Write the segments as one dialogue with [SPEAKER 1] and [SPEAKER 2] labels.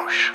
[SPEAKER 1] کوروش.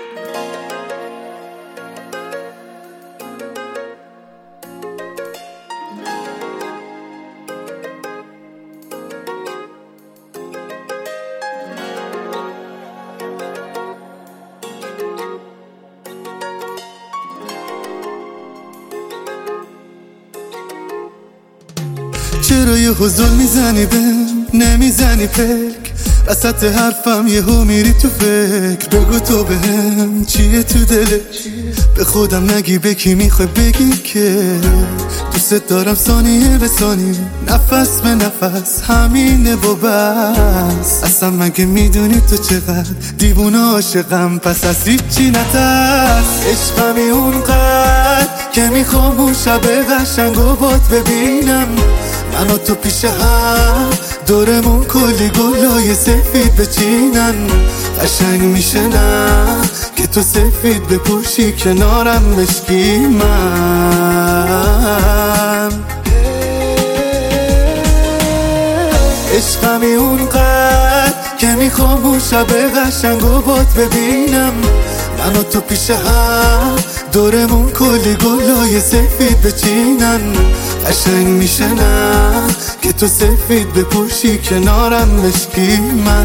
[SPEAKER 2] چرا یه حضور میزنی بهم نمیزنی پک وسط حرفم یهو میری تو فکر بگو تو بهم چیه تو دلت به خودم نگی به کی میخوای بگی که دوست دارم ثانیه به ثانیه نفس به نفس همینه و بس اصلا مگه میدونی تو چقدر دیوونه عاشقم پس از هیچی نترس عشقمی اونقدر که میخوام اون شب قشنگ و بات ببینم من و تو پیش هم دورمون کلی گلای سفید بچینن قشنگ میشه نه که تو سفید بپوشی کنارم مشکی من عشقمی اونقدر که میخوام اون شب قشنگ و بات ببینم من و تو پیش هم دورمون کلی گلای سفید بچینن قشنگ میشه نه که تو سفید بپوشی کنارم مشکی من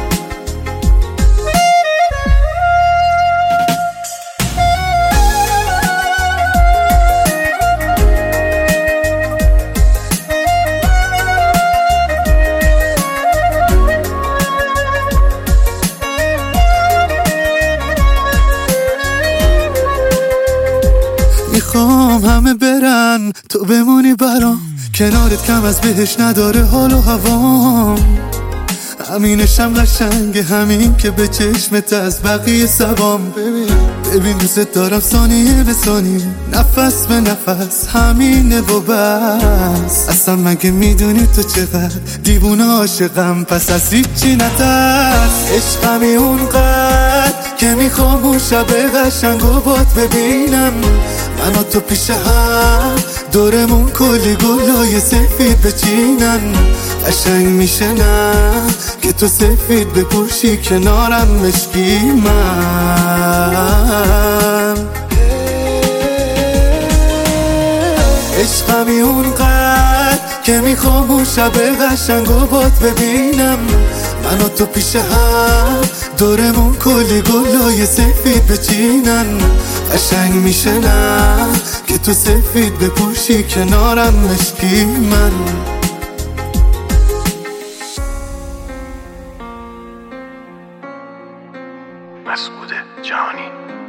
[SPEAKER 2] میخوام همه برن تو بمونی برام کنارت کم از بهش نداره حال و هوام همینشم قشنگه همین که به چشمت از بقیه سبام ببین دوست دارم ثانیه به ثانیه نفس به نفس همینه و بس اصلا مگه میدونی تو چقدر دیوونه عاشقم پس از هیچی نترس عشقمی اونقدر که میخوام اون شب قشنگ و بات ببینم من و تو پیش هم دورمون کلی گلای سفید بچینن قشنگ میشه نه که تو سفید بپوشی کنارم مشکی من عشقمی اونقدر که میخوام اون شب قشنگ و بات ببینم من و تو پیش هم دورمون کلی گلای سفید بچینن قشنگ میشه نه که تو سفید بپوشی کنارم مشکی من
[SPEAKER 1] مسعود جهانی.